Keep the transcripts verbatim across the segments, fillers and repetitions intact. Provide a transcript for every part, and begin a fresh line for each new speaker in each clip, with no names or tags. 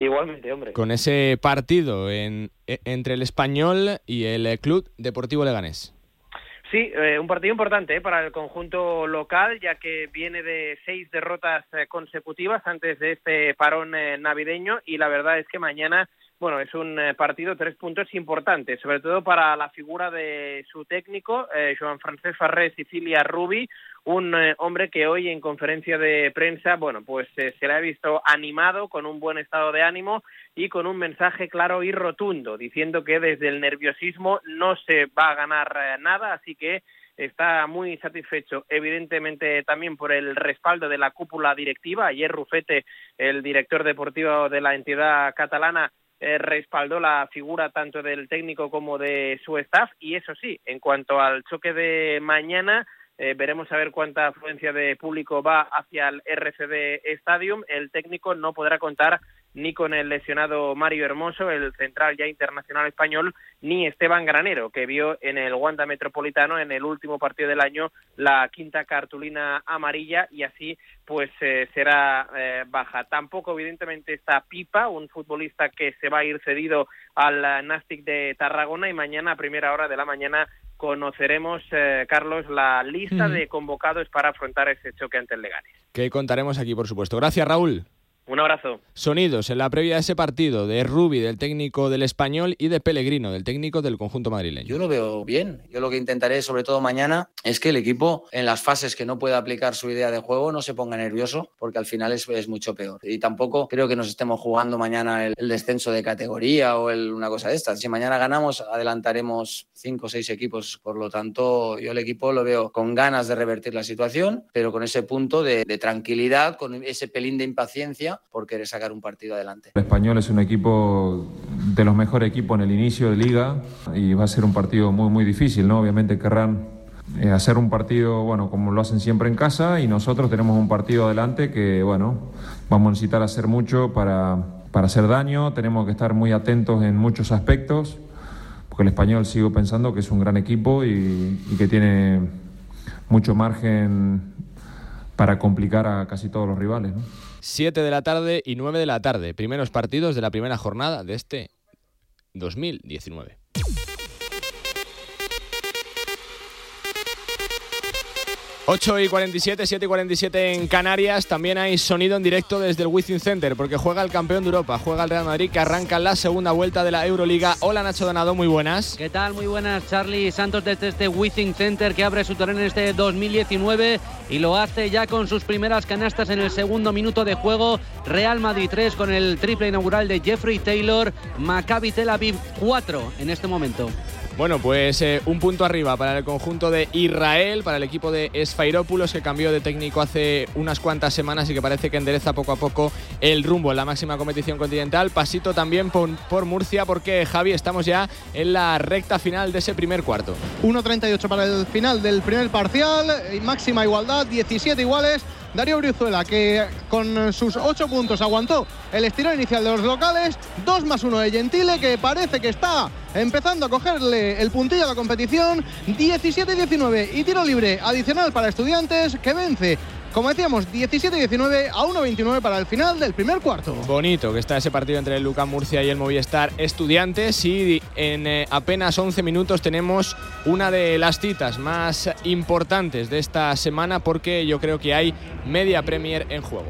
Igualmente, hombre.
Con ese partido en, entre el Español y el Club Deportivo Leganés.
Sí, eh, un partido importante eh, para el conjunto local, ya que viene de seis derrotas eh, consecutivas antes de este parón eh, navideño, y la verdad es que mañana, bueno, es un eh, partido, tres puntos importantes, sobre todo para la figura de su técnico, eh, Joan Francesc Ferrer Sicilia Rubi, un eh, hombre que hoy en conferencia de prensa, bueno, pues eh, se le ha visto animado, con un buen estado de ánimo y con un mensaje claro y rotundo, diciendo que desde el nerviosismo no se va a ganar eh, nada, así que está muy satisfecho, evidentemente también por el respaldo de la cúpula directiva. Ayer Rufete, el director deportivo de la entidad catalana, eh, respaldó la figura tanto del técnico como de su staff, y eso sí, en cuanto al choque de mañana, Eh, veremos a ver cuánta afluencia de público va hacia el R C D Stadium. El técnico no podrá contar ni con el lesionado Mario Hermoso, el central ya internacional español, ni Esteban Granero, que vio en el Wanda Metropolitano en el último partido del año la quinta cartulina amarilla, y así pues eh, será eh, baja. Tampoco evidentemente está Pipa, un futbolista que se va a ir cedido al Nàstic de Tarragona, y mañana a primera hora de la mañana conoceremos, eh, Carlos, la lista uh-huh. de convocados para afrontar ese choque ante el Leganés.
Que contaremos aquí, por supuesto. Gracias, Raúl.
Un abrazo.
Sonidos en la previa de ese partido de Rubi, del técnico del Español, y de Pellegrino, del técnico del conjunto madrileño.
Yo lo veo bien. Yo lo que intentaré, sobre todo mañana, es que el equipo, en las fases que no pueda aplicar su idea de juego, no se ponga nervioso, porque al final es, es mucho peor. Y tampoco creo que nos estemos jugando mañana el, el descenso de categoría o el, una cosa de estas. Si mañana ganamos, adelantaremos cinco o seis equipos. Por lo tanto, yo el equipo lo veo con ganas de revertir la situación, pero con ese punto de, de tranquilidad, con ese pelín de impaciencia por querer sacar un partido adelante.
El Español es un equipo de los mejores equipos en el inicio de liga y va a ser un partido muy muy difícil, ¿no? Obviamente querrán eh, hacer un partido, bueno, como lo hacen siempre en casa, y nosotros tenemos un partido adelante que, bueno, vamos a necesitar hacer mucho para, para hacer daño. Tenemos que estar muy atentos en muchos aspectos, porque el Español, sigo pensando que es un gran equipo y, y que tiene mucho margen para complicar a casi todos los rivales, ¿no?
siete de la tarde y nueve de la tarde, primeros partidos de la primera jornada de este dos mil diecinueve. ocho y cuarenta y siete, siete y cuarenta y siete en Canarias. También hay sonido en directo desde el Wizzing Center, porque juega el campeón de Europa, juega el Real Madrid, que arranca la segunda vuelta de la Euroliga. Hola, Nacho Donado, muy buenas.
¿Qué tal? Muy buenas, Charlie Santos, desde este Wizzing Center, que abre su terreno en este dos mil diecinueve y lo hace ya con sus primeras canastas en el segundo minuto de juego. Real Madrid tres con el triple inaugural de Jeffrey Taylor. Maccabi Tel Aviv cuatro en este momento.
Bueno, pues eh, un punto arriba para el conjunto de Israel, para el equipo de Sfairopoulos, que cambió de técnico hace unas cuantas semanas y que parece que endereza poco a poco el rumbo en la máxima competición continental. Pasito también por, por Murcia, porque, Javi, estamos ya en la recta final de ese primer cuarto.
uno treinta y ocho para el final del primer parcial, máxima igualdad, diecisiete iguales. Darío Brizuela, que con sus ocho puntos aguantó el estirón inicial de los locales. Dos más uno de Gentile, que parece que está empezando a cogerle el puntillo a la competición. diecisiete diecinueve y tiro libre adicional para Estudiantes, que vence, como decíamos, diecisiete diecinueve a uno veintinueve para el final del primer cuarto.
Bonito que está ese partido entre el Lucán Murcia y el Movistar Estudiantes, y en eh, apenas once minutos tenemos una de las citas más importantes de esta semana, porque yo creo que hay media Premier en juego.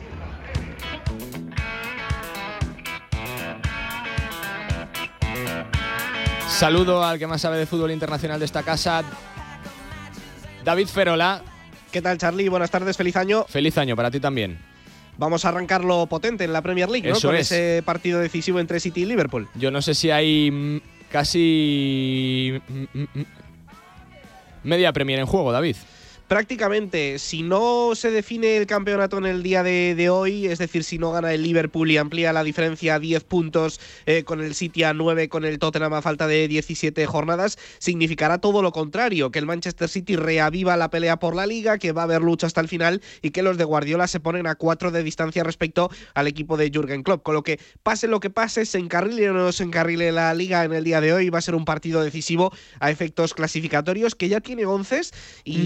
Saludo al que más sabe de fútbol internacional de esta casa, David Ferola.
¿Qué tal, Charlie? Buenas tardes, feliz año.
Feliz año para ti también.
Vamos a arrancarlo potente en la Premier League, ¿no?
Eso
Con
es.
ese partido decisivo entre City y Liverpool.
Yo no sé si hay mm, casi mm, mm, media Premier en juego, David.
Prácticamente, si no se define el campeonato en el día de, de hoy, es decir, si no gana el Liverpool y amplía la diferencia a diez puntos, eh, con el City a nueve, con el Tottenham a falta de diecisiete jornadas, significará todo lo contrario, que el Manchester City reaviva la pelea por la Liga, que va a haber lucha hasta el final y que los de Guardiola se ponen a cuatro de distancia respecto al equipo de Jürgen Klopp. Con lo que, pase lo que pase, se encarrile o no se encarrile la Liga en el día de hoy, va a ser un partido decisivo a efectos clasificatorios, que ya tiene once, y mm-hmm. Charlie,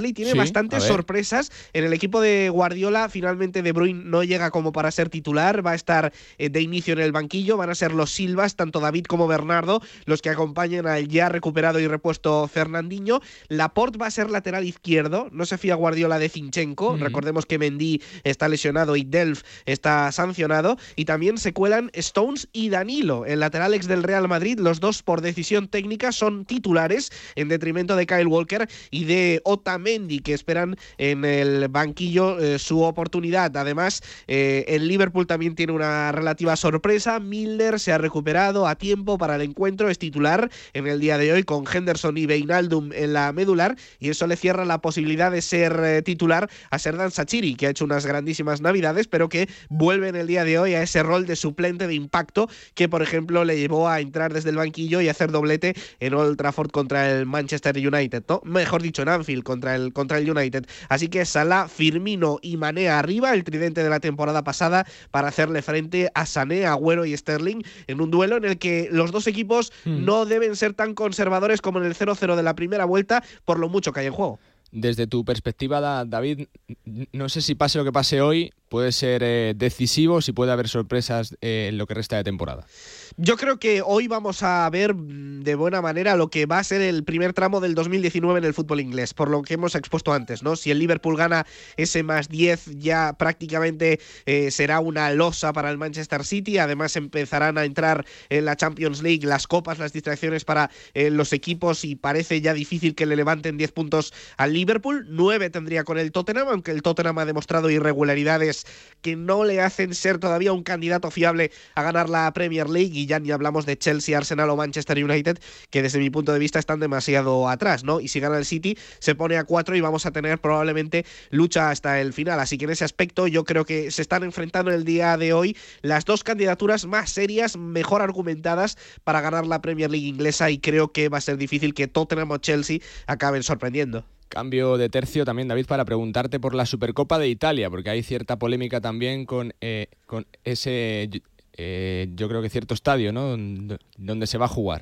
Charlie, tiene
Sí,
bastantes sorpresas. En el equipo de Guardiola, finalmente De Bruyne no llega como para ser titular, va a estar eh, de inicio en el banquillo, van a ser los Silvas, tanto David como Bernardo, los que acompañan al ya recuperado y repuesto Fernandinho. Laporte va a ser lateral izquierdo, no se fía Guardiola de Zinchenko, mm. recordemos que Mendy está lesionado y Delph está sancionado, y también se cuelan Stones y Danilo, el lateral ex del Real Madrid, los dos por decisión técnica son titulares en detrimento de Kyle Walker y de Otamendi, que esperan en el banquillo eh, su oportunidad. Además, eh, el Liverpool también tiene una relativa sorpresa. Milner se ha recuperado a tiempo para el encuentro, es titular en el día de hoy con Henderson y Wijnaldum en la medular, y eso le cierra la posibilidad de ser eh, titular a Xherdan Shaqiri, que ha hecho unas grandísimas navidades, pero que vuelve en el día de hoy a ese rol de suplente de impacto que, por ejemplo, le llevó a entrar desde el banquillo y hacer doblete en Old Trafford contra el Manchester United, ¿no? Mejor dicho, en Anfield contra el, contra el United. Así que Salah, Firmino y Mané arriba, el tridente de la temporada pasada, para hacerle frente a Sané, Agüero y Sterling en un duelo en el que los dos equipos mm. no deben ser tan conservadores como en el cero cero de la primera vuelta, por lo mucho que hay en juego.
Desde tu perspectiva, David, no sé si pase lo que pase hoy, puede ser eh, decisivo, si puede haber sorpresas eh, en lo que resta de temporada.
Yo creo que hoy vamos a ver de buena manera lo que va a ser el primer tramo del dos mil diecinueve en el fútbol inglés, por lo que hemos expuesto antes, ¿no? Si el Liverpool gana ese más diez, ya prácticamente eh, será una losa para el Manchester City. Además empezarán a entrar en la Champions League las copas, las distracciones para eh, los equipos, y parece ya difícil que le levanten diez puntos al Liverpool. nueve tendría con el Tottenham, aunque el Tottenham ha demostrado irregularidades que no le hacen ser todavía un candidato fiable a ganar la Premier League, y ya ni hablamos de Chelsea, Arsenal o Manchester United, que desde mi punto de vista están demasiado atrás, ¿no? Y si gana el City se pone a cuatro y vamos a tener probablemente lucha hasta el final. Así que en ese aspecto yo creo que se están enfrentando en el día de hoy las dos candidaturas más serias, mejor argumentadas para ganar la Premier League inglesa, y creo que va a ser difícil que Tottenham o Chelsea acaben sorprendiendo.
Cambio de tercio también, David, para preguntarte por la Supercopa de Italia, porque hay cierta polémica también con, eh, con ese, eh, yo creo que cierto estadio, ¿no?, donde se va a jugar.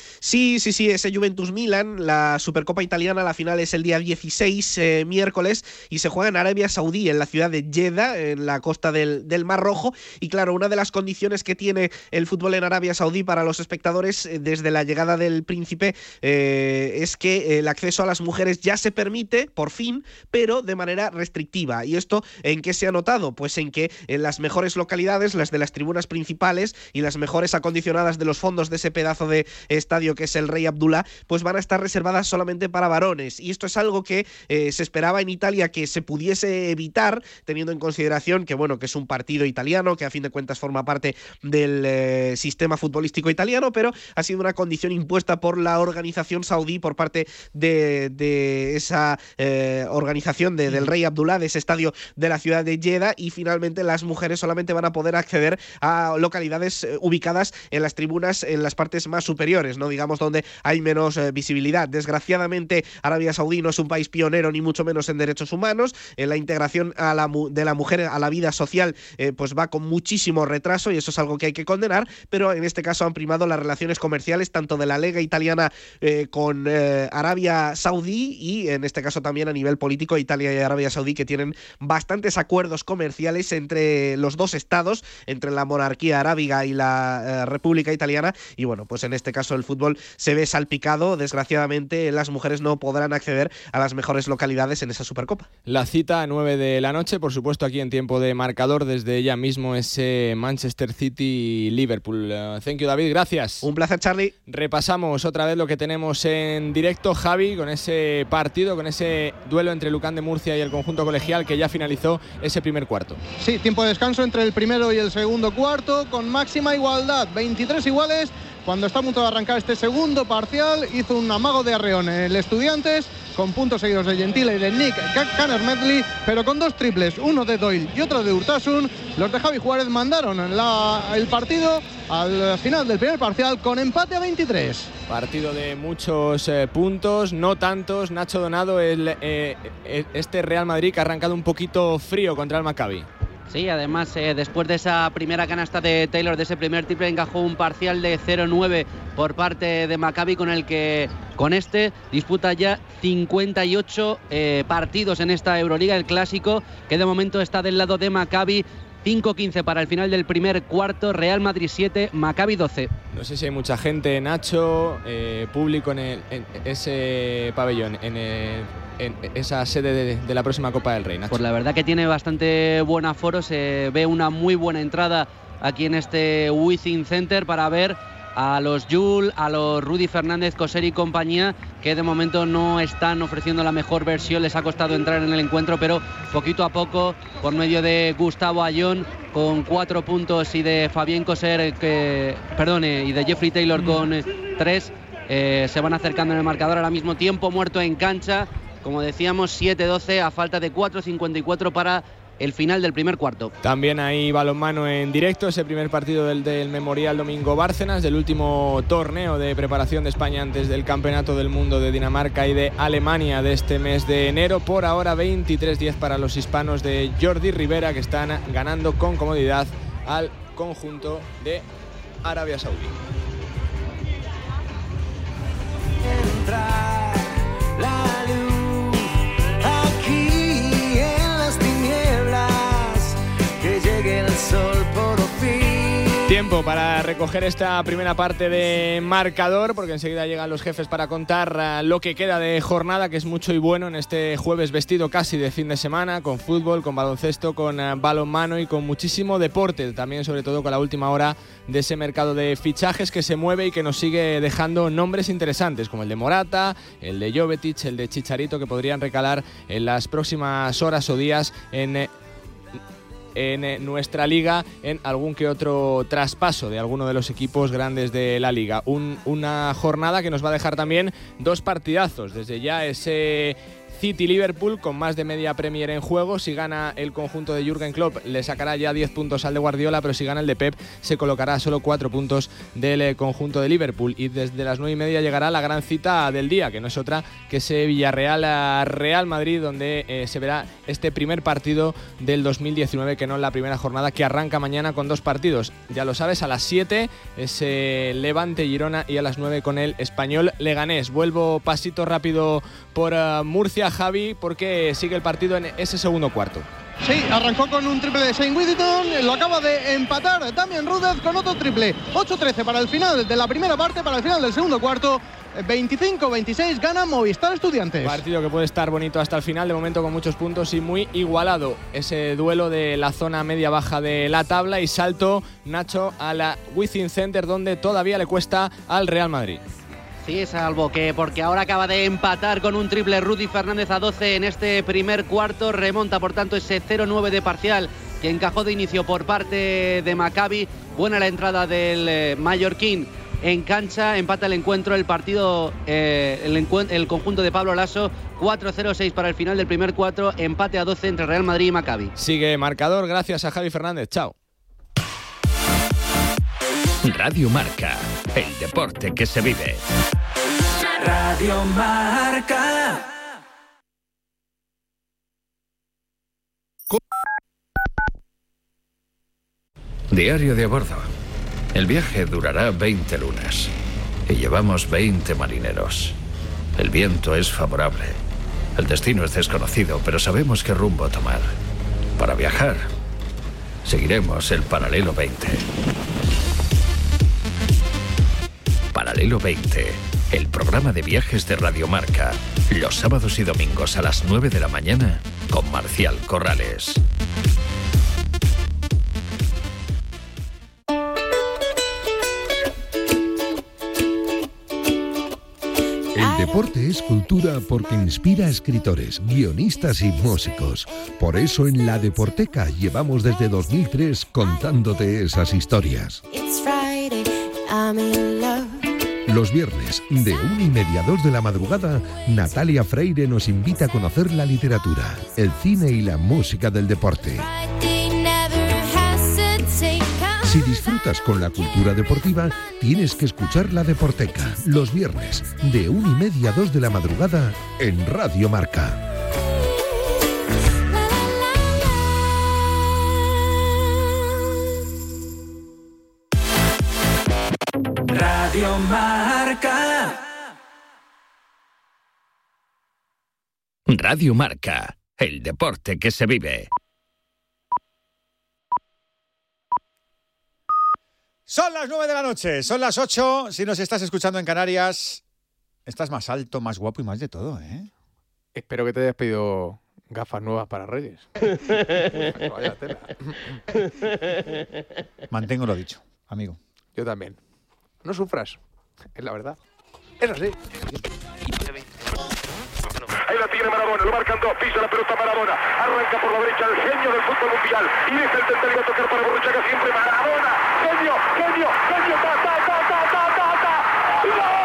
Sí, sí, sí, ese Juventus-Milan, la Supercopa italiana, la final es el día dieciséis, eh, miércoles, y se juega en Arabia Saudí, en la ciudad de Jeddah, en la costa del, del Mar Rojo. Y claro, una de las condiciones que tiene el fútbol en Arabia Saudí para los espectadores eh, desde la llegada del príncipe eh, es que el acceso a las mujeres ya se permite, por fin, pero de manera restrictiva. ¿Y esto en qué se ha notado? Pues en que en las mejores localidades, las de las tribunas principales y las mejores acondicionadas de los fondos de ese pedazo de estadio que es el Rey Abdullah, pues van a estar reservadas solamente para varones, y esto es algo que eh, se esperaba en Italia que se pudiese evitar, teniendo en consideración que bueno, que es un partido italiano, que a fin de cuentas forma parte del eh, sistema futbolístico italiano, pero ha sido una condición impuesta por la organización saudí, por parte de, de esa eh, organización de, del Rey Abdullah, de ese estadio de la ciudad de Jeddah, y finalmente las mujeres solamente van a poder acceder a localidades eh, ubicadas en las tribunas, en las partes más superiores, ¿no?, digamos donde hay menos eh, visibilidad. Desgraciadamente Arabia Saudí no es un país pionero ni mucho menos en derechos humanos, en la integración a la de la mujer a la vida social eh, pues va con muchísimo retraso, y eso es algo que hay que condenar, pero en este caso han primado las relaciones comerciales tanto de la Lega italiana eh, con eh, Arabia Saudí, y en este caso también a nivel político Italia y Arabia Saudí, que tienen bastantes acuerdos comerciales entre los dos estados, entre la monarquía arábiga y la eh, República Italiana, y bueno, pues en este caso el fútbol se ve salpicado. Desgraciadamente las mujeres no podrán acceder a las mejores localidades en esa Supercopa.
La cita a nueve de la noche, por supuesto aquí en tiempo de marcador, desde ella mismo ese Manchester City-Liverpool. Uh, thank you, David, gracias.
Un placer, Charlie.
Repasamos otra vez lo que tenemos en directo, Javi, con ese partido, con ese duelo entre Lucán de Murcia y el conjunto colegial, que ya finalizó ese primer cuarto.
Sí, tiempo de descanso entre el primero y el segundo cuarto, con máxima igualdad, veintitrés iguales. Cuando está a punto de arrancar este segundo parcial, hizo un amago de arreón el Estudiantes, con puntos seguidos de Gentile y de Nick Canner-Medley, pero con dos triples, uno de Doyle y otro de Urtasun. Los de Javi Juárez mandaron la, el partido al final del primer parcial con empate a veintitrés.
Partido de muchos eh, puntos, no tantos. Nacho Donado, el, eh, este Real Madrid que ha arrancado un poquito frío contra el Maccabi.
Sí, además eh, después de esa primera canasta de Taylor, de ese primer triple, encajó un parcial de cero nueve por parte de Maccabi, con el que Con este disputa ya cincuenta y ocho eh, partidos en esta Euroliga, el clásico, que de momento está del lado de Maccabi. cinco quince para el final del primer cuarto, Real Madrid siete, Maccabi doce.
No sé si hay mucha gente, Nacho, eh, público en, el, en ese pabellón, en, el, en esa sede de, de la próxima Copa del Rey, Nacho.
Pues la verdad que tiene bastante buen aforo, se ve una muy buena entrada aquí en este Withing Center para ver a los Jul, a los Rudy Fernández, Coser y compañía, que de momento no están ofreciendo la mejor versión. Les ha costado entrar en el encuentro, pero poquito a poco, por medio de Gustavo Ayón con cuatro puntos y de Fabián Coser, que, perdone, y de Jeffrey Taylor con eh, tres, eh, se van acercando en el marcador. Ahora mismo tiempo muerto en cancha, como decíamos, siete doce a falta de cuatro cincuenta y cuatro para el final del primer cuarto.
También hay balonmano en directo, ese primer partido del, del Memorial Domingo Bárcenas, del último torneo de preparación de España antes del Campeonato del Mundo de Dinamarca y de Alemania de este mes de enero. Por ahora veintitrés diez para los hispanos de Jordi Rivera, que están ganando con comodidad al conjunto de Arabia Saudí.
Entra la luz aquí en las tinieblas, que llegue el sol por fin.
Tiempo para recoger esta primera parte de marcador, porque enseguida llegan los jefes para contar uh, lo que queda de jornada, que es mucho y bueno en este jueves vestido casi de fin de semana, con fútbol, con baloncesto, con uh, balonmano y con muchísimo deporte, también sobre todo con la última hora de ese mercado de fichajes que se mueve y que nos sigue dejando nombres interesantes, como el de Morata, el de Jovetic, el de Chicharito, que podrían recalar en las próximas horas o días en eh, en nuestra liga en algún que otro traspaso de alguno de los equipos grandes de la liga. Un, una jornada que nos va a dejar también dos partidazos. Desde ya ese City-Liverpool con más de media Premier en juego. Si gana el conjunto de Jürgen Klopp le sacará ya diez puntos al de Guardiola, pero si gana el de Pep se colocará a solo cuatro puntos del conjunto de Liverpool. Y desde las nueve y media llegará la gran cita del día, que no es otra que ese Villarreal-Real Madrid, donde eh, se verá este primer partido del dos mil diecinueve, que no es la primera jornada, que arranca mañana con dos partidos. Ya lo sabes, a las siete ese Levante-Girona y a las nueve con el Español-Leganés. Vuelvo pasito rápido por uh, Murcia, Javi, porque sigue el partido en ese segundo cuarto.
Sí, arrancó con un triple de Saint Wittington, lo acaba de empatar Damian Rudez con otro triple. ocho trece para el final de la primera parte, para el final del segundo cuarto. veinticinco veintiséis gana Movistar Estudiantes.
Partido que puede estar bonito hasta el final, de momento con muchos puntos y muy igualado. Ese duelo de la zona media-baja de la tabla, y salto, Nacho, a la Withing Center, donde todavía le cuesta al Real Madrid.
Sí, salvo que porque ahora acaba de empatar con un triple Rudy Fernández a doce en este primer cuarto. Remonta, por tanto, ese cero nueve de parcial que encajó de inicio por parte de Maccabi. Buena la entrada del eh, mallorquín en cancha. Empata el encuentro, el partido, eh, el, encu- el conjunto de Pablo Lasso. cuatro cero seis para el final del primer cuarto. Empate a doce entre Real Madrid y Maccabi.
Sigue marcador, gracias a Javi Fernández. Chao.
Radio Marca, el deporte que se vive.
Radio Marca.
Diario de a bordo. El viaje durará veinte lunas y llevamos veinte marineros. El viento es favorable. El destino es desconocido, pero sabemos qué rumbo tomar. Para viajar, seguiremos el paralelo veinte. Paralelo veinte, el programa de viajes de Radio Marca, los sábados y domingos a las nueve de la mañana con Marcial Corrales.
El deporte es cultura porque inspira a escritores, guionistas y músicos. Por eso en La Deporteca llevamos desde dos mil tres contándote esas historias. Los viernes, de una y media a dos de la madrugada, Natalia Freire nos invita a conocer la literatura, el cine y la música del deporte. Si disfrutas con la cultura deportiva, tienes que escuchar La Deporteca, los viernes, de una y media a dos de la madrugada, en Radio Marca.
Radio Marca.
Radio Marca, el deporte que se vive.
Son las nueve de la noche, son las ocho. Si nos estás escuchando en Canarias, estás más alto, más guapo y más de todo, ¿eh?
Espero que te hayas pedido gafas nuevas para Reyes. Vaya tela.
Mantengo lo dicho, amigo.
Yo también. No sufras, es la verdad. Es así.
Ahí la tiene Maradona, lo marcan dos, pisa la pelota Maradona, arranca por la derecha el genio del fútbol mundial y deja el central y a tocar para Borruchaga siempre Maradona, genio, genio, genio, ta, ta, ta, ta, ta, ta, ta. ¡Gol!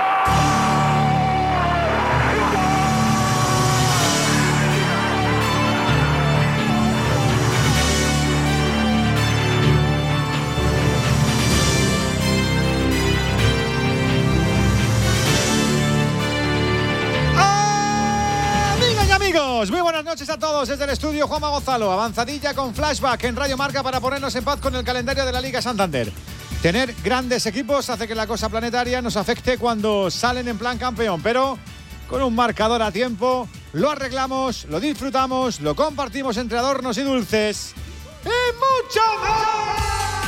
Amigos, muy buenas noches a todos desde el estudio Juanma Gonzalo, avanzadilla con Flashback en Radio Marca para ponernos en paz con el calendario de la Liga Santander. Tener grandes equipos hace que la cosa planetaria nos afecte cuando salen en plan campeón, pero con un marcador a tiempo lo arreglamos, lo disfrutamos, lo compartimos entre adornos y dulces y mucho más.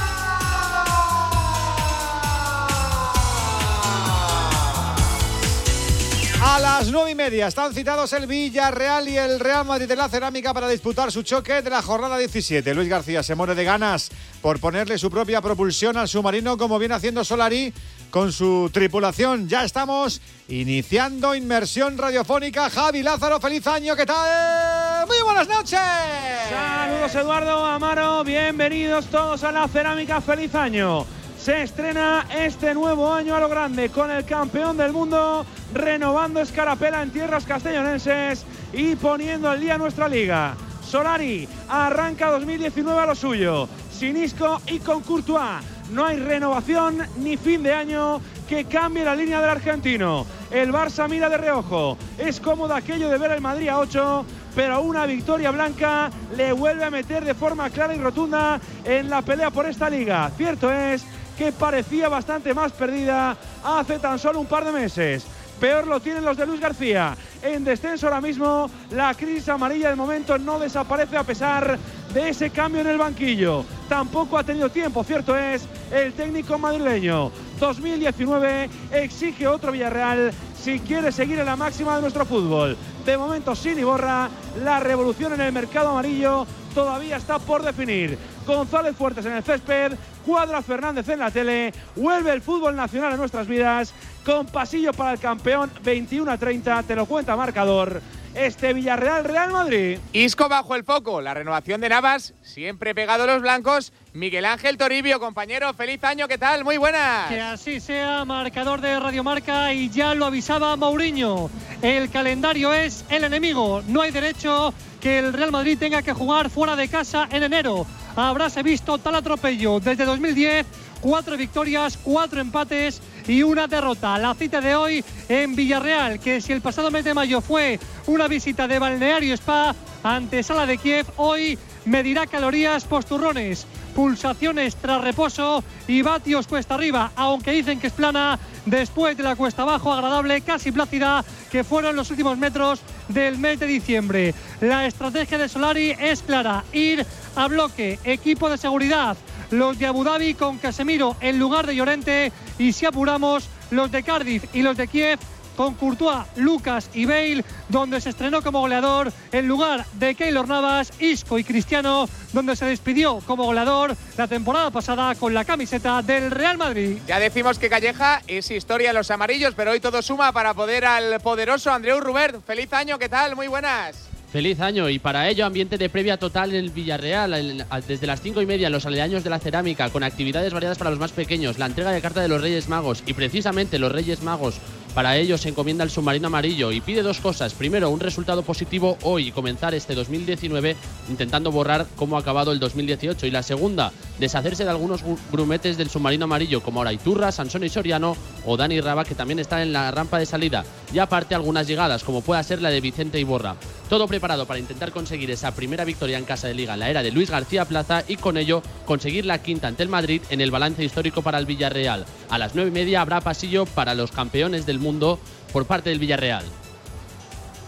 A las nueve y media están citados el Villarreal y el Real Madrid de la Cerámica para disputar su choque de la jornada diecisiete. Luis García se muere de ganas por ponerle su propia propulsión al submarino, como viene haciendo Solari con su tripulación. Ya estamos iniciando inmersión radiofónica. Javi Lázaro, feliz año, ¿qué tal? Muy buenas noches.
Saludos Eduardo, Amaro, bienvenidos todos a la Cerámica, feliz año. Se estrena este nuevo año a lo grande con el campeón del mundo renovando escarapela en tierras castellonenses y poniendo al día nuestra liga. Solari arranca dos mil diecinueve a lo suyo, sin Isco y con Courtois. No hay renovación ni fin de año que cambie la línea del argentino. El Barça mira de reojo. Es cómodo aquello de ver el Madrid a ocho, pero una victoria blanca le vuelve a meter de forma clara y rotunda en la pelea por esta liga. Cierto es que parecía bastante más perdida hace tan solo un par de meses. Peor lo tienen los de Luis García. En descenso ahora mismo, la crisis amarilla del momento no desaparece a pesar de ese cambio en el banquillo. Tampoco ha tenido tiempo, cierto es, el técnico madrileño. dos mil diecinueve exige otro Villarreal si quiere seguir en la máxima de nuestro fútbol. De momento sin Iborra, la revolución en el mercado amarillo todavía está por definir. González Fuertes en el césped, Cuadra Fernández en la tele, vuelve el fútbol nacional a nuestras vidas, con pasillo para el campeón, veintiuno a treinta, te lo cuenta marcador. Este Villarreal Real Madrid.
Isco bajo el foco, la renovación de Navas, siempre pegado a los blancos. Miguel Ángel Toribio, compañero, feliz año, ¿qué tal? Muy buenas.
Que así sea, marcador de Radio Marca, y ya lo avisaba Mourinho. El calendario es el enemigo, no hay derecho que el Real Madrid tenga que jugar fuera de casa en enero. Habráse visto tal atropello desde dos mil diez, cuatro victorias, cuatro empates y una derrota. La cita de hoy en Villarreal, que si el pasado mes de mayo fue una visita de balneario spa ante Sala de Kiev, hoy medirá calorías, posturrones, pulsaciones tras reposo y vatios cuesta arriba, aunque dicen que es plana después de la cuesta abajo agradable, casi plácida, que fueron los últimos metros del mes de diciembre. La estrategia de Solari es clara: ir a bloque, equipo de seguridad, los de Abu Dhabi con Casemiro en lugar de Llorente, y si apuramos, los de Cardiff y los de Kiev con Courtois, Lucas y Bale, donde se estrenó como goleador en lugar de Keylor Navas, Isco y Cristiano, donde se despidió como goleador la temporada pasada con la camiseta del Real Madrid.
Ya decimos que Calleja es historia de los amarillos, pero hoy todo suma para poder al poderoso Andreu Rubert. Feliz año, ¿qué tal? Muy buenas.
Feliz año, y para ello ambiente de previa total en el Villarreal, desde las cinco y media en los aledaños de la Cerámica, con actividades variadas para los más pequeños, la entrega de carta de los Reyes Magos, y precisamente los Reyes Magos para ello se encomienda el submarino amarillo y pide dos cosas: primero, un resultado positivo hoy y comenzar este dos mil diecinueve intentando borrar cómo ha acabado el dos mil dieciocho, y la segunda, deshacerse de algunos grumetes del submarino amarillo como Araiturra, Sansón y Soriano o Dani Raba, que también está en la rampa de salida, y aparte algunas llegadas como pueda ser la de Vicente Iborra. Todo preparado para intentar conseguir esa primera victoria en casa de Liga en la era de Luis García Plaza, y con ello conseguir la quinta ante el Madrid en el balance histórico para el Villarreal. A las nueve y media habrá pasillo para los campeones del mundo por parte del Villarreal.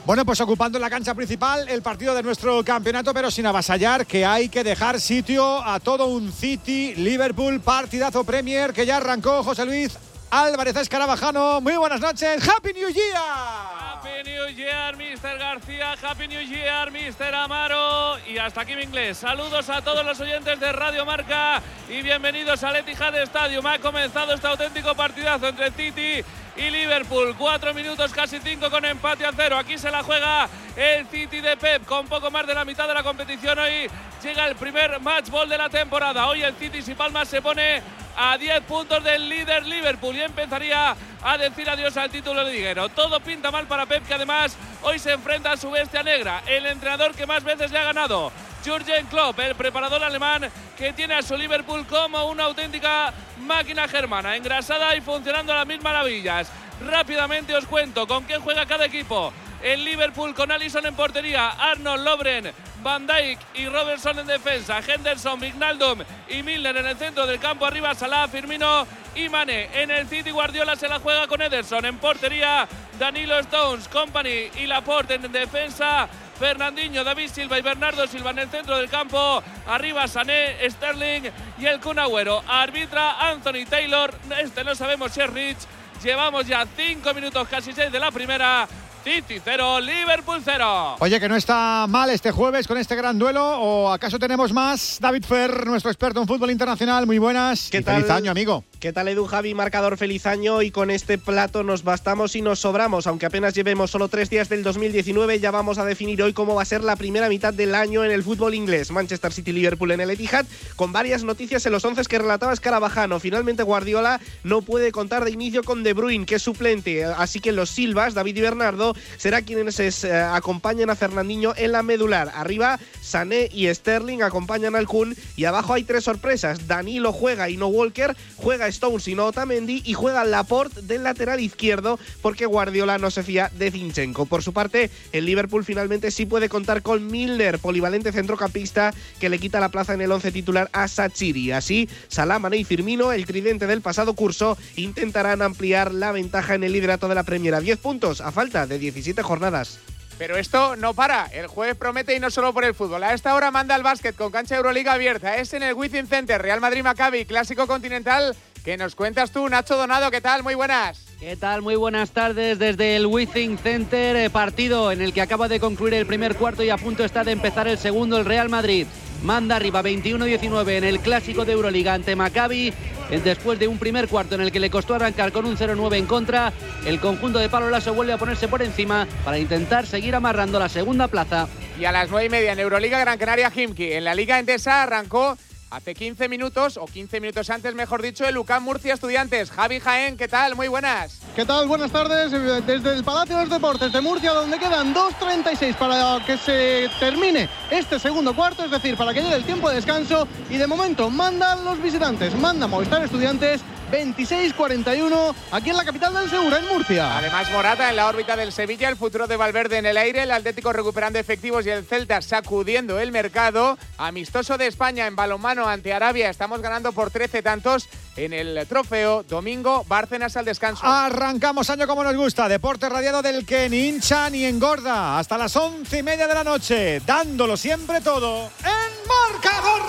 Bueno, pues ocupando la cancha principal el partido de nuestro campeonato, pero sin avasallar, que hay que dejar sitio a todo un City-Liverpool partidazo Premier que ya arrancó. José Luis Álvarez Escarabajano, muy buenas noches. ¡Happy New Year!
Happy New Year, mister García. Happy New Year, mister Amaro. Y hasta aquí mi inglés. Saludos a todos los oyentes de Radio Marca y bienvenidos al Etihad Stadium. Ha comenzado este auténtico partidazo entre City y Liverpool. Cuatro minutos, casi cinco, con empate a cero. Aquí se la juega el City de Pep con poco más de la mitad de la competición. Hoy llega el primer match ball de la temporada. Hoy el City, si palma, se pone a diez puntos del líder Liverpool y empezaría a decir adiós al título liguero. Todo pinta mal para Pep, que además hoy se enfrenta a su bestia negra, el entrenador que más veces le ha ganado, Jürgen Klopp, el preparador alemán que tiene a su Liverpool como una auténtica máquina germana, engrasada y funcionando a las mil maravillas. Rápidamente os cuento con quién juega cada equipo. El Liverpool con Alisson en portería, Arnold, Lovren, Van Dijk y Robertson en defensa, Henderson, Wijnaldum y Milner en el centro del campo. Arriba Salah, Firmino y Mané. En el City, Guardiola se la juega con Ederson en portería, Danilo, Stones, Company y Laporte en defensa, Fernandinho, David Silva y Bernardo Silva en el centro del campo. Arriba Sané, Sterling y el Kun Agüero. Arbitra Anthony Taylor. Este no sabemos si es Rich. Llevamos ya cinco minutos, casi seis de la primera. City cero, Liverpool cero.
Oye, que no está mal este jueves con este gran duelo, ¿o acaso tenemos más? David Fer, nuestro experto en fútbol internacional, muy buenas.
¿Qué
y
tal?
Feliz año, amigo.
¿Qué tal, Edu, Javi? Marcador feliz año, y con este plato nos bastamos y nos sobramos. Aunque apenas llevemos solo tres días del dos mil diecinueve, ya vamos a definir hoy cómo va a ser la primera mitad del año en el fútbol inglés. Manchester City-Liverpool en el Etihad, con varias noticias en los once que relataba Escarabajano. Finalmente Guardiola no puede contar de inicio con De Bruyne, que es suplente, así que los Silvas, David y Bernardo, será quienes es, eh, acompañan a Fernandinho en la medular. Arriba Sané y Sterling acompañan al Kun, y abajo hay tres sorpresas. Danilo juega y no Walker, juega Stones y no Otamendi, y juega Laporte del lateral izquierdo, porque Guardiola no se fía de Zinchenko. Por su parte, el Liverpool finalmente sí puede contar con Milner, polivalente centrocampista que le quita la plaza en el once titular a Shaqiri. Así, Salah, Mané y Firmino, el tridente del pasado curso, intentarán ampliar la ventaja en el liderato de la Premier a diez puntos a falta de diecisiete jornadas.
Pero esto no para. El jueves promete, y no solo por el fútbol. A esta hora manda el básquet con cancha Euroliga abierta. Es en el Withing Center, Real Madrid-Maccabi, clásico continental. ¿Qué nos cuentas tú, Nacho Donado? ¿Qué tal? Muy buenas.
¿Qué tal? Muy buenas tardes desde el Withing Center, eh, partido en el que acaba de concluir el primer cuarto y a punto está de empezar el segundo. El Real Madrid manda arriba veintiuno diecinueve en el clásico de Euroliga ante Maccabi. Después de un primer cuarto en el que le costó arrancar con un cero nueve en contra, el conjunto de Pablo Laso vuelve a ponerse por encima para intentar seguir amarrando la segunda plaza.
Y a las nueve y media en Euroliga, Gran Canaria Khimki. En la Liga Endesa arrancó hace quince minutos, o quince minutos antes, mejor dicho, el U C A M Murcia Estudiantes. Javi Jaén, ¿qué tal? Muy buenas.
¿Qué tal? Buenas tardes. Desde el Palacio de los Deportes de Murcia, donde quedan dos treinta y seis para que se termine este segundo cuarto, es decir, para que llegue el tiempo de descanso, y de momento mandan los visitantes, manda Movistar Estudiantes veintiséis cuarenta y uno aquí en la capital del Segura, en Murcia.
Además, Morata en la órbita del Sevilla, el futuro de Valverde en el aire, el Atlético recuperando efectivos y el Celta sacudiendo el mercado. Amistoso de España en balonmano ante Arabia, estamos ganando por trece tantos en el trofeo. Domingo, Bárcenas al descanso.
Arrancamos año como nos gusta, deporte radiado del que ni hincha ni engorda, hasta las once y media de la noche, dándolo siempre todo en Marcador.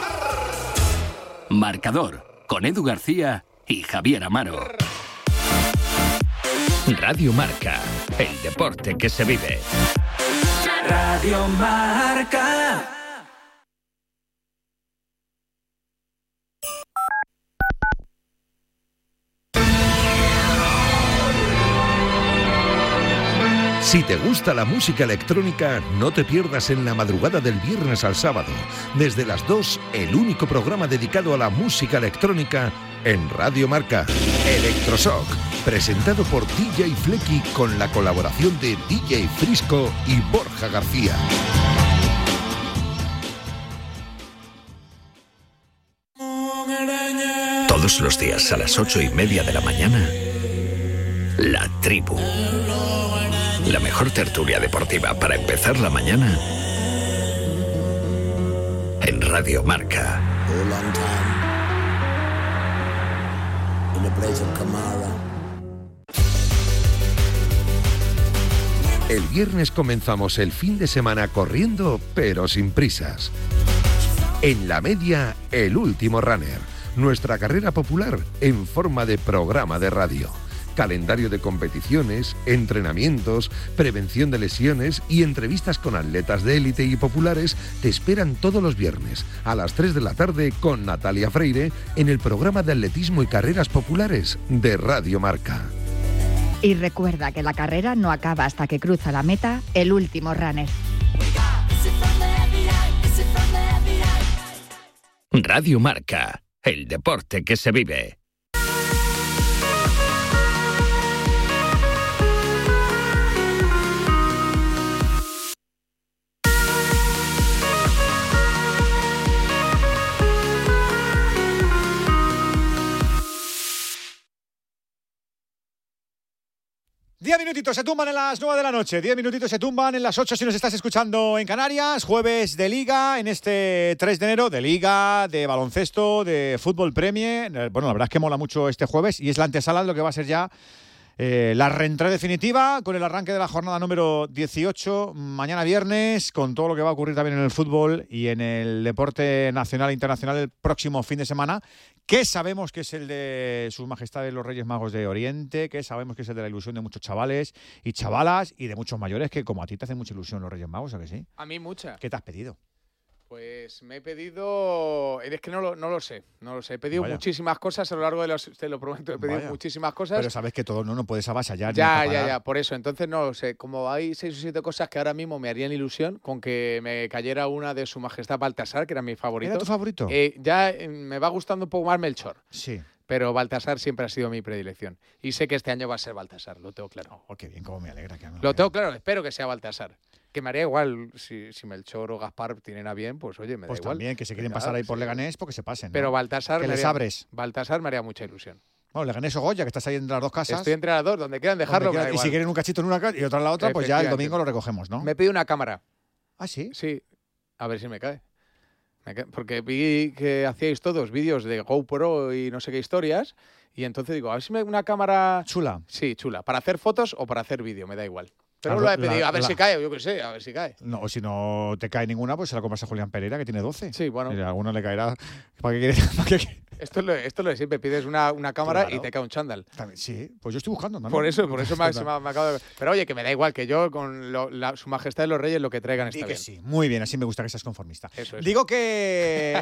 Marcador, con Edu García y Javier Amaro. Radio Marca, el deporte que se vive.
Radio Marca.
Si te gusta la música electrónica, no te pierdas en la madrugada del viernes al sábado, desde las dos, el único programa dedicado a la música electrónica en Radio Marca. Electroshock, presentado por D J Flecky con la colaboración de D J Frisco y Borja García.
Todos los días a las ocho y media de la mañana, La Tribu. La mejor tertulia deportiva para empezar la mañana en Radio Marca.
El viernes comenzamos el fin de semana corriendo, pero sin prisas. En la media, el último runner. Nuestra carrera popular en forma de programa de radio. Calendario de competiciones, entrenamientos, prevención de lesiones y entrevistas con atletas de élite y populares te esperan todos los viernes a las tres de la tarde con Natalia Freire en el programa de atletismo y carreras populares de Radio Marca.
Y recuerda que la carrera no acaba hasta que cruza la meta el último runner.
Radio Marca, el deporte que se vive.
Diez minutitos se tumban en las nueve de la noche, diez minutitos se tumban en las ocho si nos estás escuchando en Canarias, jueves de Liga, en este tres de enero, de Liga, de baloncesto, de fútbol Premier. Bueno, la verdad es que mola mucho este jueves y es la antesala de lo que va a ser ya eh, la reentrada definitiva con el arranque de la jornada número dieciocho, mañana viernes, con todo lo que va a ocurrir también en el fútbol y en el deporte nacional e internacional el próximo fin de semana, que sabemos que es el de Sus Majestades los Reyes Magos de Oriente, que sabemos que es el de la ilusión de muchos chavales y chavalas y de muchos mayores, que como a ti te hacen mucha ilusión los Reyes Magos, ¿a que sí?
A mí mucha.
¿Qué te has pedido?
Pues me he pedido... Es que no lo, no lo sé, no lo sé. He pedido
Vaya.
muchísimas cosas a lo largo de los... Te lo prometo, he pedido
Vaya.
muchísimas cosas.
Pero sabes que todo no, no puedes avasallar.
Ya,
ni
ya,
acaparar.
ya, por eso. Entonces no lo sé. Como hay seis o siete cosas que ahora mismo me harían ilusión con que me cayera una de Su Majestad Baltasar, que era mi favorito.
¿Era tu favorito?
Eh, ya eh, me va gustando un poco más Melchor.
Sí.
Pero Baltasar siempre ha sido mi predilección. Y sé que este año va a ser Baltasar, lo tengo claro.
Oh, qué bien, cómo me alegra que no.
Lo tengo claro, espero que sea Baltasar. Que me haría igual, si, si Melchor o Gaspar tienen a bien, pues oye, me
Pues
da igual.
también, que se quieren
Venga,
pasar ahí por
sí.
Leganés, porque se pasen, ¿no?
Pero Baltasar,
que
me
les
haría,
abres.
Baltasar me haría mucha ilusión.
Bueno, Leganés o Goya, que estás ahí entre las dos casas.
Estoy entre las dos, donde quieran dejarlo.
Donde
me da
quieran, y
igual.
si quieren un cachito en una casa y otra en la otra, pues ya el
Efectivamente.
domingo lo recogemos, ¿no?
Me pido una cámara.
¿Ah, sí?
Sí, a ver si me cae. Me cae. Porque vi que hacíais todos vídeos de GoPro y no sé qué historias, y entonces digo, a ver si me una cámara...
Chula.
Sí, chula. ¿Para hacer fotos o para hacer vídeo? Me da igual. Pero
La-
lo he
la-
pedido, a ver
la-
si cae, yo qué sé, a ver si cae.
No, o si no te cae ninguna, pues se la compras a Julián Pereira, que tiene doce.
Sí, bueno.
Y a alguno le caerá. ¿Para qué quieres? ¿Para qué?
Esto es lo, esto es lo de siempre, pides una, una cámara
Claro.
y te cae un chándal.
También, sí, pues yo estoy buscando también.
Por eso, por eso me,
Total.
se me, me acabo de... Pero oye, que me da igual, que yo con lo- la- Su Majestad de los Reyes lo que traigan
Di
está
que
bien.
sí, muy bien, así me gusta que seas conformista.
Eso es.
Digo que,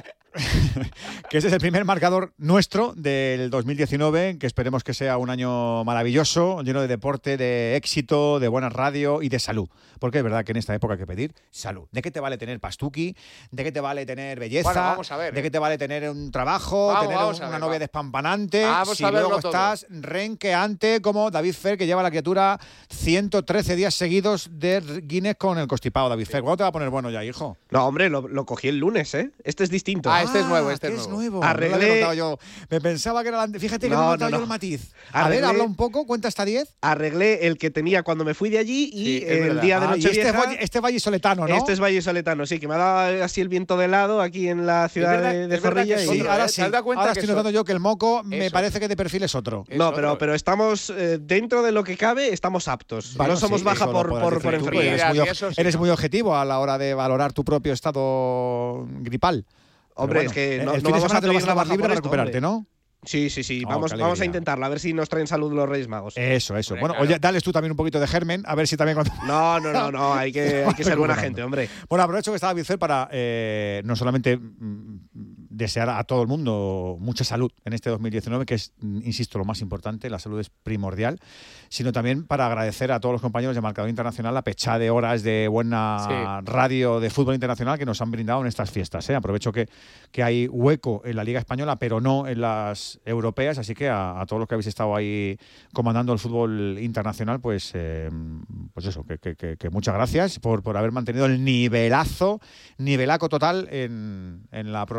que ese es el primer marcador nuestro del dos mil diecinueve, que esperemos que sea un año maravilloso, lleno de deporte, de éxito, de buena radio y de salud. Porque es verdad que en esta época hay que pedir salud. ¿De qué te vale tener pastuqui? ¿De qué te vale tener belleza?
Bueno, vamos a ver,
¿De
¿eh?
qué te vale tener un trabajo?
Vamos,
¿Tener
vamos
un-
a
una
ver,
novia
va.
despampanante?
Vamos
si
a verlo
luego
todo.
estás renqueante como David Fer, que lleva la criatura ciento trece días seguidos de Guinness con el constipado. David Fer, ¿cuándo te va a poner bueno ya, hijo?
No, hombre, lo, lo cogí el lunes, ¿eh? Este es distinto.
Ah, este es nuevo, este
que
es
es
nuevo.
nuevo. No lo había
Arreglé-
notado yo. Me pensaba que era la... Fíjate que no,
No,
he notado
no,
yo
no.
el matiz. A ver,
Arreglé-
habla un poco, cuenta hasta diez.
Arreglé el que tenía cuando me fui de allí y
Sí, es
el
verdad.
día de
Ah, y
Nochevieja...
este es valle, este vallisoletano, ¿no?
Este es Valle Soletano, sí, que me ha dado así el viento de helado aquí en la ciudad
verdad-
de, de
es verdad
Zorrilla.
que
y-
Sí,
otro,
ahora
¿eh?
sí.
¿Te has dado cuenta
Ahora
que
estoy
eso-
notando yo que el moco me
Eso.
parece que de perfil es otro.
Es
No,
otro.
pero, pero estamos eh, dentro de lo que cabe, estamos aptos.
Bueno,
no somos
sí,
baja
eso lo
por,
podrás
por,
decir
por
tú,
enfermedad.
Eres,
Mira,
muy,
y
ob-
eso sí,
eres
no.
muy objetivo a la hora de valorar tu propio estado gripal. Pero
Hombre,
bueno,
es que
el
no,
fin
no
de
vamos
semana
a
te lo vas a
pedir la
tomar
baja
libre
por
para
esto,
recuperarte,
hombre.
¿no?
Sí, sí, sí.
Oh,
vamos,
qué
vamos a
alegría.
intentarlo, a ver si nos traen salud los Reyes Magos.
Eso, eso.
Hombre,
bueno,
claro.
oye, dales tú también un poquito de germen, a ver si también cuando...
No, no, no, no, hay que, hay que ser buena gente, hombre.
Bueno, aprovecho que estaba David Fer para eh, no solamente mm, desear a todo el mundo mucha salud en este dos mil diecinueve, que es, mm, insisto, lo más importante, la salud es primordial, sino también para agradecer a todos los compañeros de Marcador Internacional la pechada de horas de buena
Sí.
radio de fútbol internacional que nos han brindado en estas fiestas. ¿eh? Aprovecho que, que hay hueco en la Liga Española, pero no en las europeas, así que a, a todos los que habéis estado ahí comandando el fútbol internacional, pues, eh, pues eso, que, que- que- que muchas gracias por, por haber mantenido el nivelazo, nivelaco total en, en la programación navideña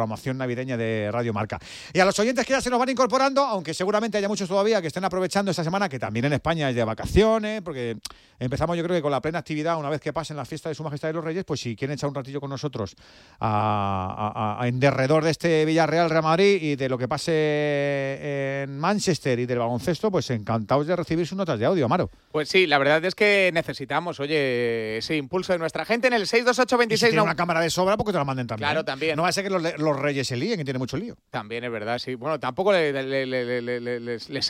navideña de Radio Marca. Y a los oyentes que ya se nos van incorporando, aunque seguramente haya muchos todavía que estén aprovechando esta semana, que también en España es de vacaciones, porque empezamos yo creo que con la plena actividad, una vez que pasen las fiestas de Su Majestad de los Reyes, pues si quieren echar un ratillo con nosotros a, a, a, en derredor de este Villarreal Real Madrid y de lo que pase en Manchester y del baloncesto, pues encantados de recibir sus notas de audio, Amaro.
Pues sí, la verdad es que necesitamos, oye, ese impulso de nuestra gente en el seis dos ocho veintiséis.
Y si tiene una cámara de sobra, porque te la manden también.
Claro, también.
No va a ser que los, los Reyes se líen, que tiene mucho lío.
También es verdad, sí. Bueno, tampoco le, le, le, le, le, le, les